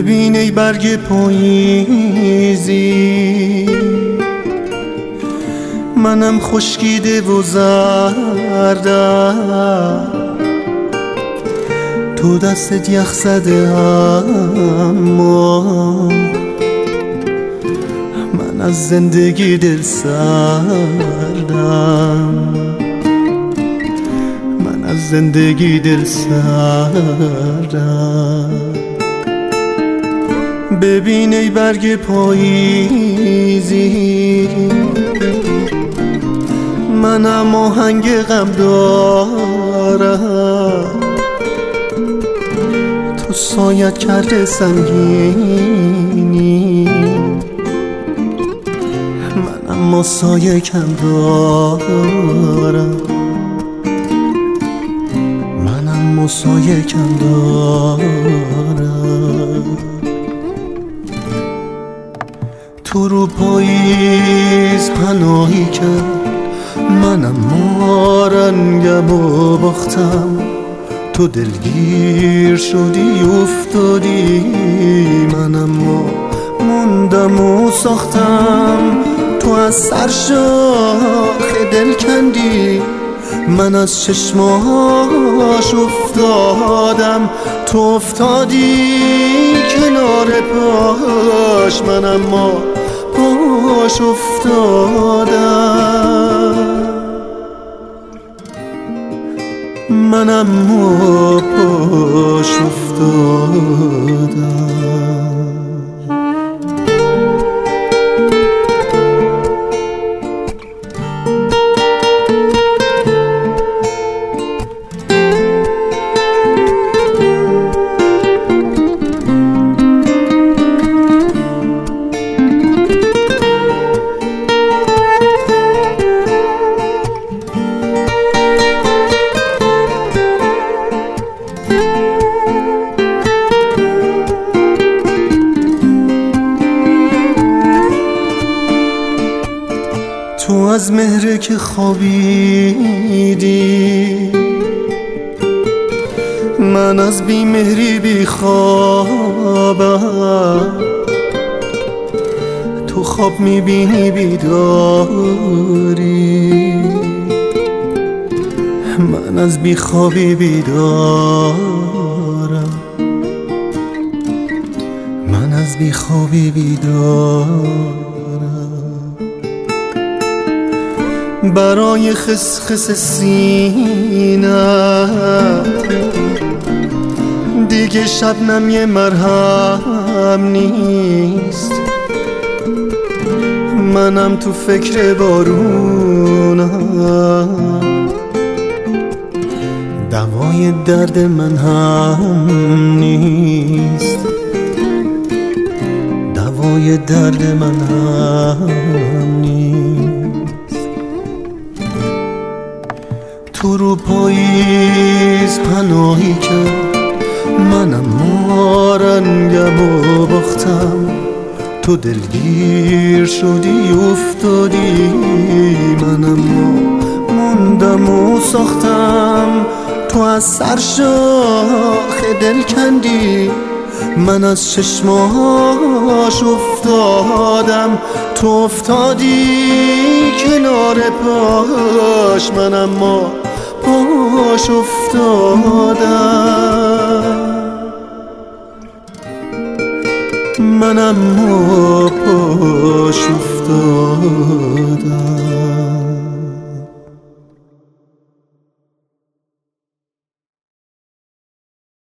ببین ای برگ پاییزی، منم خشکیده و زردم، تو دستت یخ زده اما من از زندگی دل سردم، من از زندگی دل سردم. ببین ای برگ پاییزی، منم آهنگ غم دارم، تو سایت کرده سنگینی، من اما سایه کم دارم، من اما سایه کم دارم. تو رو پاییز پناهی کرد، منم رنگم و باختم، تو دلگیر شدی افتادی، منم موندم و ساختم، تو از سر شاخ دل کندی، من از چشماش افتادم، تو افتادی کنار پاش، من اما پاش افتادم، من اما پاش افتادم. تو از مهره که خوابیدی، من از بیمهری بیخوابم، تو خواب میبینی بیداری، من از بیخوابی بیدارم، من از بیخوابی بیدارم. برای خسخس سینه دیگه شبنم یه مرهم نیست، منم تو فکر بارونم، دوای درد من هم نیست، دوای درد من هم نیست. تو رو پاییز پناهی کرد، منم رنگم و باختم، تو دلگیر شدی افتادی، منم موندم و ساختم، تو از سر شاخ دل کندی، من از چشماش افتادم، تو افتادی کنار پاش، من اما پاش افتادم، من اما پاش افتادم.